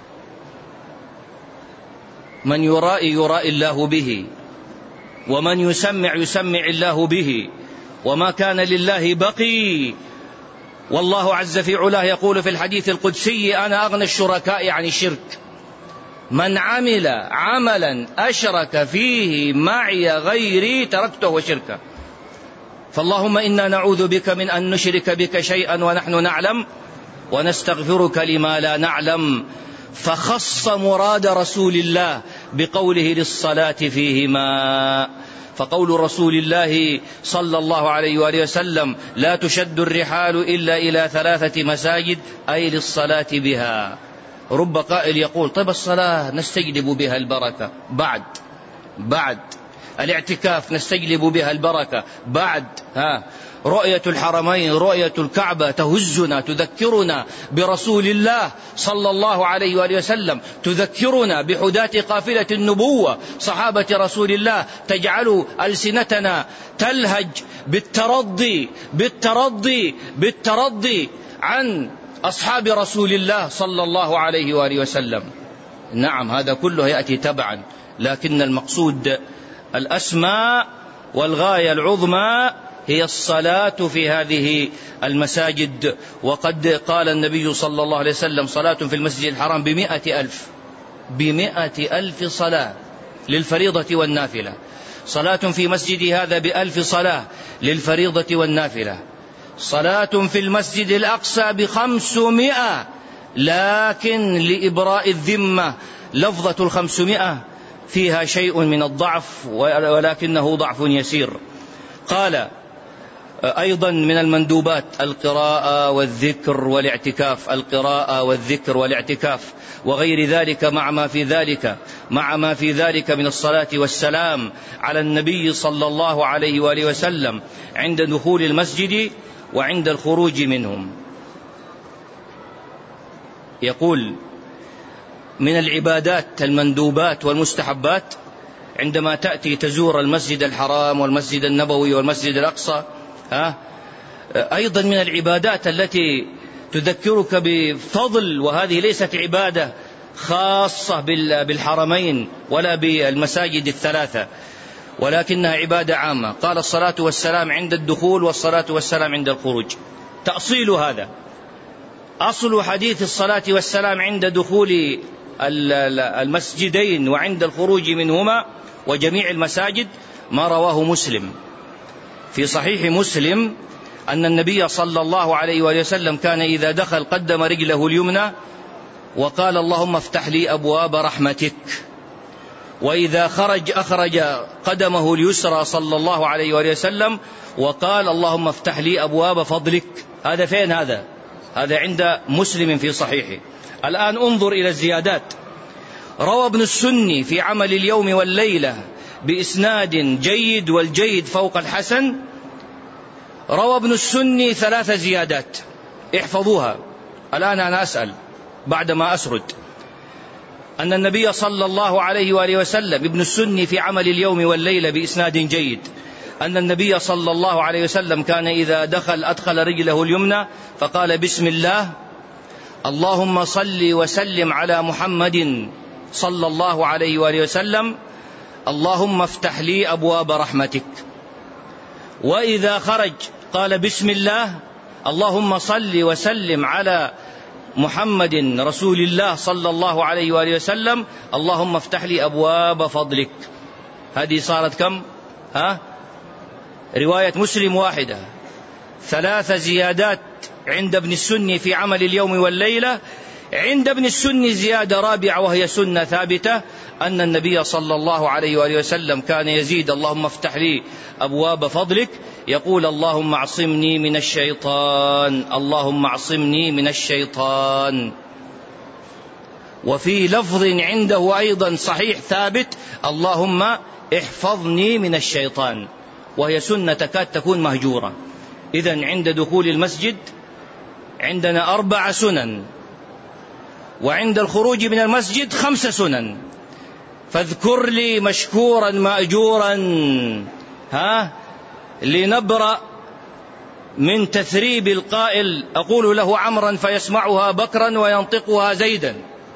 من يرائي الله به، ومن يسمع الله به، وما كان لله بقي. والله عز في علاه يقول في الحديث القدسي أنا أغنى الشركاء عن الشرك، من عمل عملا أشرك فيه معي غيري تركته وشركه. فاللهم إنا نعوذ بك من أن نشرك بك شيئا ونحن نعلم، ونستغفرك لما لا نعلم. فخص مراد رسول الله بقوله للصلاة فيهما. فقول رسول الله صلى الله عليه وآله وسلم لا تشد الرحال إلا إلى 3 مساجد أي للصلاة بها. رب قائل يقول طيب الصلاة نستجلب بها البركة، بعد الاعتكاف نستجلب بها البركة، بعد رؤية الحرمين، رؤية الكعبة تهزنا، تذكرنا برسول الله صلى الله عليه وآله وسلم، تذكرنا بحداة قافلة النبوة صحابة رسول الله، تجعل ألسنتنا تلهج بالترضي عن أصحاب رسول الله صلى الله عليه وآله وسلم. نعم هذا كله يأتي تبعا، لكن المقصود الأسمى والغاية العظمى هي الصلاة في هذه المساجد. وقد قال النبي صلى الله عليه وسلم صلاة في المسجد الحرام ب100,000 صلاة للفريضة والنافلة، صلاة في مسجد هذا ب1000 صلاة للفريضة والنافلة، صلاة في المسجد الأقصى ب500، لكن لإبراء الذمة لفظة 500 فيها شيء من الضعف، ولكنه ضعف يسير. قال أيضا من المندوبات القراءة والذكر والاعتكاف، القراءة والذكر والاعتكاف وغير ذلك، مع ما في ذلك من الصلاة والسلام على النبي صلى الله عليه وآله وسلم عند دخول المسجد وعند الخروج منهم. يقول من العبادات المندوبات والمستحبات عندما تأتي تزور المسجد الحرام والمسجد النبوي والمسجد الأقصى، أيضا من العبادات التي تذكرك بفضل، وهذه ليست عبادة خاصة بالحرمين ولا بالمساجد الثلاثة، ولكنها عبادة عامة. قال الصلاة والسلام عند الدخول والصلاة والسلام عند الخروج. تأصيل هذا، أصل حديث الصلاة والسلام عند دخول المسجدين وعند الخروج منهما وجميع المساجد ما رواه مسلم في صحيح مسلم أن النبي صلى الله عليه وسلم كان إذا دخل قدم رجله اليمنى وقال اللهم افتح لي أبواب رحمتك، وإذا خرج أخرج قدمه اليسرى صلى الله عليه وسلم وقال اللهم افتح لي أبواب فضلك. هذا فين؟ هذا عند مسلم في صحيحه. الآن انظر إلى الزيادات. روى ابن السني في عمل اليوم والليلة بإسناد جيد، والجيد فوق الحسن. روى ابن السني 3 زيادات، احفظوها. الآن أنا أسأل بعدما أسرد أن النبي صلى الله عليه وآله وسلم، ابن السني في عمل اليوم والليلة بإسناد جيد، أن النبي صلى الله عليه وسلم كان إذا أدخل رجله اليمنى فقال بسم الله، اللهم صل وسلم على محمد صلى الله عليه وآله وسلم، اللهم افتح لي أبواب رحمتك. وإذا خرج قال بسم الله، اللهم صل وسلم على محمد رسول الله صلى الله عليه وآله وسلم، اللهم افتح لي أبواب فضلك. هذه صارت كم؟ رواية مسلم واحدة. 3 زيادات عند ابن السني في عمل اليوم والليلة. عند ابن السني زيادة رابعة وهي سنة ثابتة، أن النبي صلى الله عليه وآله وسلم كان يزيد اللهم افتح لي أبواب فضلك، يقول اللهم اعصمني من الشيطان، اللهم اعصمني من الشيطان. وفي لفظ عنده أيضا صحيح ثابت اللهم احفظني من الشيطان، وهي سنة تكاد تكون مهجورة. إذن عند دخول المسجد عندنا 4 سنن، وعند الخروج من المسجد 5 سنن. فاذكر لي مشكورا مأجورا لنبرأ من تثريب القائل أقول له عمرا فيسمعها بكرا وينطقها زيدا.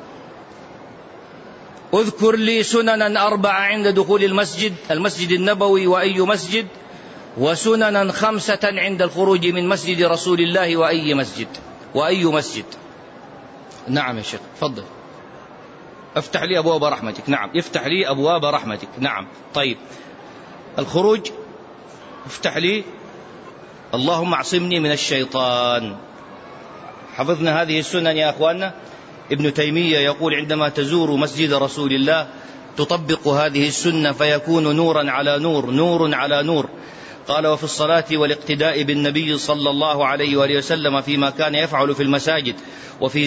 اذكر لي سننا 4 عند دخول المسجد النبوي وأي مسجد، وسننا 5 عند الخروج من مسجد رسول الله وأي مسجد. نعم يا شيخ تفضل. افتح لي أبواب رحمتك. نعم افتح لي أبواب رحمتك. نعم طيب. الخروج افتح لي اللهم اعصمني من الشيطان. حفظنا هذه السنن يا أخواننا. ابن تيمية يقول عندما تزور مسجد رسول الله تطبق هذه السنة فيكون نورا على نور، نور على نور. قال وفي الصلاة والاقتداء بالنبي صلى الله عليه وآله وسلم فيما كان يفعل في المساجد وفي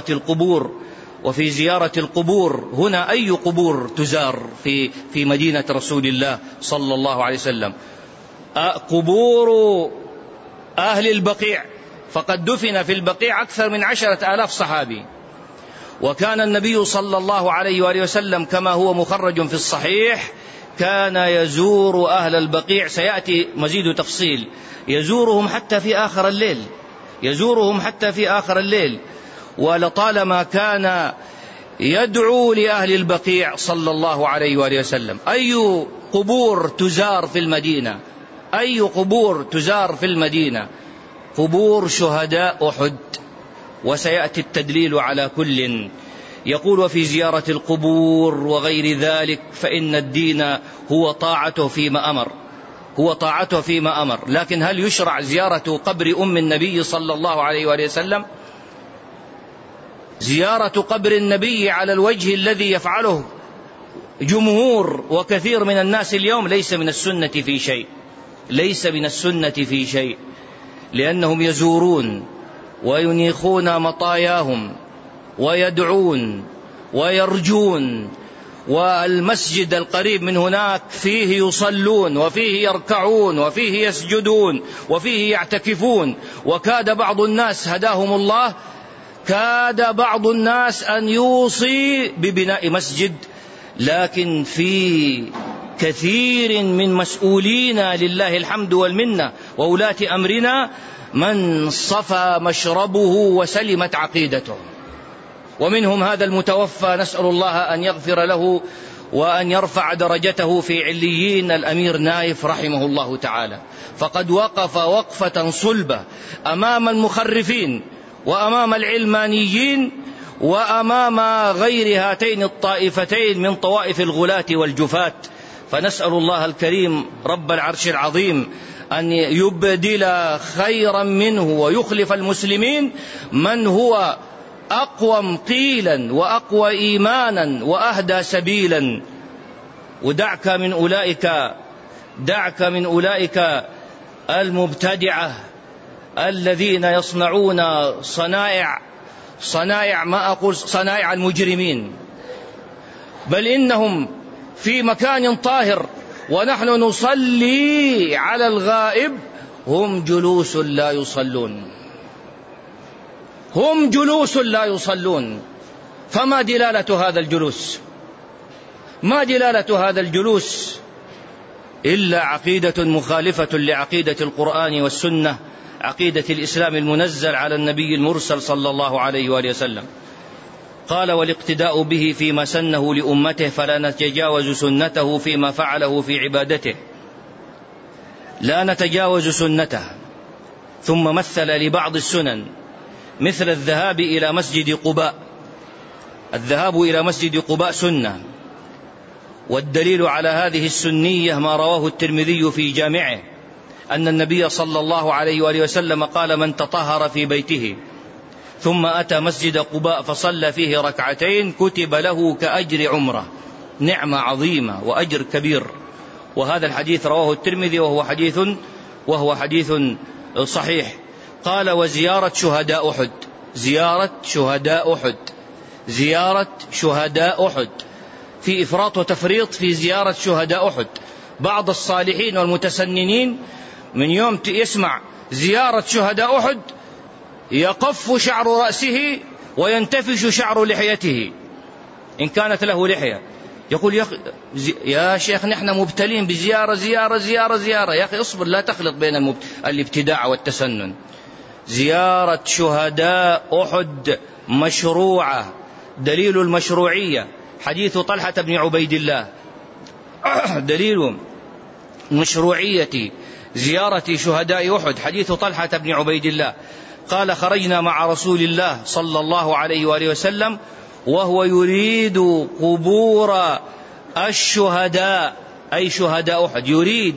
زيارة القبور. هنا أي قبور تزار في مدينة رسول الله صلى الله عليه وسلم؟ قبور أهل البقيع، فقد دفن في البقيع أكثر من 10,000 صحابي. وكان النبي صلى الله عليه وآله وسلم كما هو مخرج في الصحيح كان يزور أهل البقيع، سيأتي مزيد تفصيل، يزورهم حتى في آخر الليل. ولطالما كان يدعو لأهل البقيع صلى الله عليه وآله وسلم. أي قبور تزار في المدينة؟ قبور شهداء أحد، وسيأتي التدليل على كل. يقول وفي زيارة القبور وغير ذلك فإن الدين هو طاعته فيما أمر. لكن هل يشرع زيارة قبر أم النبي صلى الله عليه وآله وسلم؟ زيارة قبر النبي على الوجه الذي يفعله جمهور وكثير من الناس اليوم ليس من السنة في شيء، لأنهم يزورون وينيخون مطاياهم ويدعون ويرجون، والمسجد القريب من هناك فيه يصلون وفيه يركعون وفيه يسجدون وفيه يعتكفون. وكاد بعض الناس هداهم الله أن يوصي ببناء مسجد، لكن في كثير من مسؤولينا لله الحمد والمنة وولاة أمرنا من صفى مشربه وسلمت عقيدته، ومنهم هذا المتوفى نسأل الله أن يغفر له وأن يرفع درجته في عليين، الأمير نايف رحمه الله تعالى. فقد وقف وقفة صلبة أمام المخرفين وأمام العلمانيين وأمام غير هاتين الطائفتين من طوائف الغلاة والجفاة. فنسأل الله الكريم رب العرش العظيم أن يبدل خيرا منه ويخلف المسلمين من هو أقوم قيلا وأقوى إيمانا وأهدى سبيلا. ودعك من أولئك المبتدعة الذين يصنعون صنائع، ما أقول صنائع المجرمين، بل إنهم في مكان طاهر ونحن نصلي على الغائب، هم جلوس لا يصلون، هم جلوس لا يصلون. فما دلالة هذا الجلوس؟ ما دلالة هذا الجلوس إلا عقيدة مخالفة لعقيدة القرآن والسنة، عقيدة الإسلام المنزل على النبي المرسل صلى الله عليه وآله وسلم. قال: والاقتداء به فيما سنه لأمته، فلا نتجاوز سنته فيما فعله في عبادته، لا نتجاوز سنته. ثم مثل لبعض السنن مثل الذهاب إلى مسجد قباء. الذهاب إلى مسجد قباء سنة، والدليل على هذه السنية ما رواه الترمذي في جامعه أن النبي صلى الله عليه وآله وسلم قال: من تطهر في بيته ثم أتى مسجد قباء فصلى فيه ركعتين كتب له كأجر عمرة. نعمة عظيمة وأجر كبير. وهذا الحديث رواه الترمذي وهو حديث صحيح. قال: وزيارة شهداء أحد، زيارة شهداء أحد، زيارة شهداء أحد، في إفراط وتفريط في زيارة شهداء أحد. بعض الصالحين والمتسننين من يوم يسمع زيارة شهداء أحد يقف شعر رأسه وينتفش شعر لحيته إن كانت له لحية. يقول: يا شيخ نحن مبتلين بزيارة زيارة زيارة زيارة. يا أخي اصبر، لا تخلط بين الابتداع والتسنن. زيارة شهداء أحد مشروعة، دليل المشروعية حديث طلحة بن عبيد الله، دليل مشروعية زيارة شهداء أحد حديث طلحة بن عبيد الله. قال: خرجنا مع رسول الله صلى الله عليه وآله وسلم وهو يريد قبور الشهداء، أي شهداء أحد،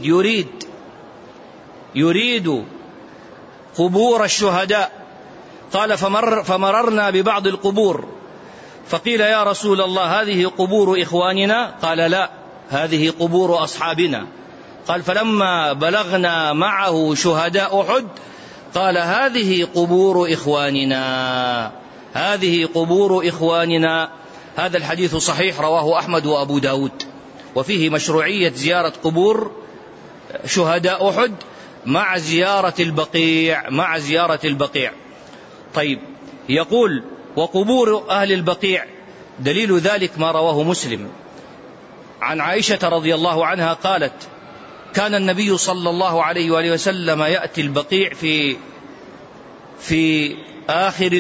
يريد قبور الشهداء. قال: فمررنا ببعض القبور فقيل: يا رسول الله هذه قبور إخواننا؟ قال: لا، هذه قبور أصحابنا. قال: فلما بلغنا معه شهداء أحد قال: هذه قبور إخواننا، هذه قبور إخواننا. هذا الحديث صحيح رواه أحمد وأبو داود، وفيه مشروعية زيارة قبور شهداء أحد مع زيارة البقيع. طيب، يقول: وقبور أهل البقيع دليل ذلك ما رواه مسلم عن عائشة رضي الله عنها قالت: كان النبي صلى الله عليه وآله وسلم يأتي البقيع في آخر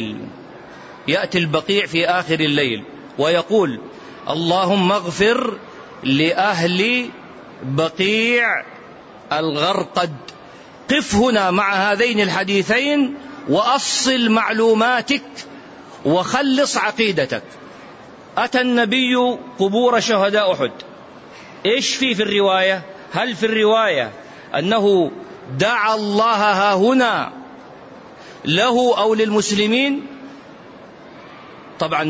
الليل، ويقول: اللهم اغفر لأهل بقيع الغرقد. قف هنا مع هذين الحديثين وأصل معلوماتك وخلص عقيدتك. أتى النبي قبور شهداء أحد، إيش في الرواية؟ هل في الرواية أنه دعا الله ها هنا له أو للمسلمين؟ طبعا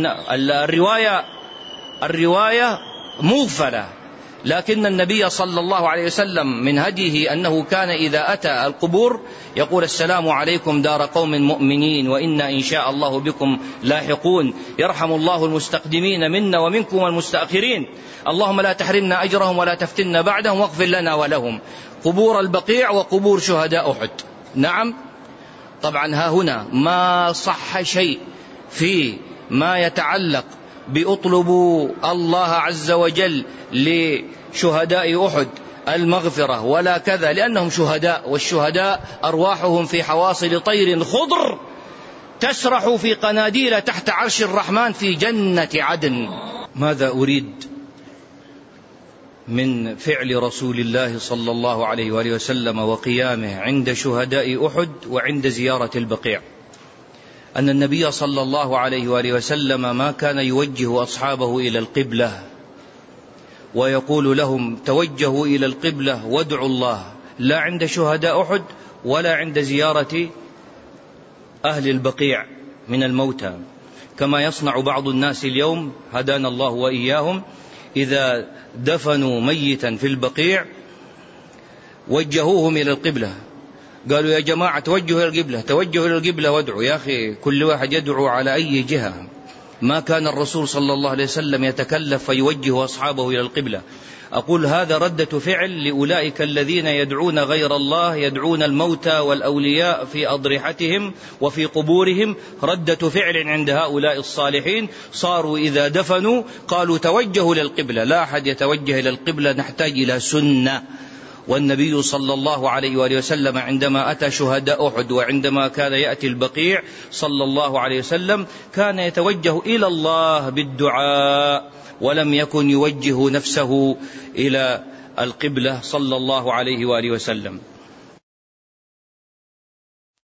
الرواية مغفلة، لكن النبي صلى الله عليه وسلم من هديه أنه كان إذا أتى القبور يقول: السلام عليكم دار قوم مؤمنين وإنا إن شاء الله بكم لاحقون، يرحم الله المستقدمين منا ومنكم والمستأخرين، اللهم لا تحرمنا أجرهم ولا تفتنا بعدهم واغفر لنا ولهم. قبور البقيع وقبور شهداء أحد. نعم، طبعا ها هنا ما صح شيء في ما يتعلق بأطلبوا الله عز وجل لشهداء أحد المغفرة ولا كذا، لأنهم شهداء، والشهداء أرواحهم في حواصل طير خضر تسرح في قناديل تحت عرش الرحمن في جنة عدن. ماذا أريد من فعل رسول الله صلى الله عليه وآله وسلم وقيامه عند شهداء أحد وعند زيارة البقيع؟ أن النبي صلى الله عليه وآله وسلم ما كان يوجه أصحابه إلى القبلة ويقول لهم توجهوا إلى القبلة وادعوا الله، لا عند شهداء أحد ولا عند زيارة أهل البقيع من الموتى، كما يصنع بعض الناس اليوم هدانا الله وإياهم، إذا دفنوا ميتا في البقيع وجهوهم إلى القبلة قالوا يا جماعة توجهوا إلى القبلة، توجهوا إلى القبلة وادعوا. يا أخي كل واحد يدعو على أي جهة، ما كان الرسول صلى الله عليه وسلم يتكلف فيوجه أصحابه إلى القبلة. أقول هذا ردة فعل لأولئك الذين يدعون غير الله، يدعون الموتى والأولياء في أضرحتهم وفي قبورهم، ردة فعل عند هؤلاء الصالحين. صاروا إذا دفنوا قالوا توجهوا للقبلة، لا أحد يتوجه إلى القبلة، نحتاج إلى سنة. والنبي صلى الله عليه وآله وسلم عندما أتى شهداء أحد وعندما كان يأتي البقيع صلى الله عليه وسلم كان يتوجه إلى الله بالدعاء، ولم يكن يوجه نفسه إلى القبلة صلى الله عليه وآله وسلم.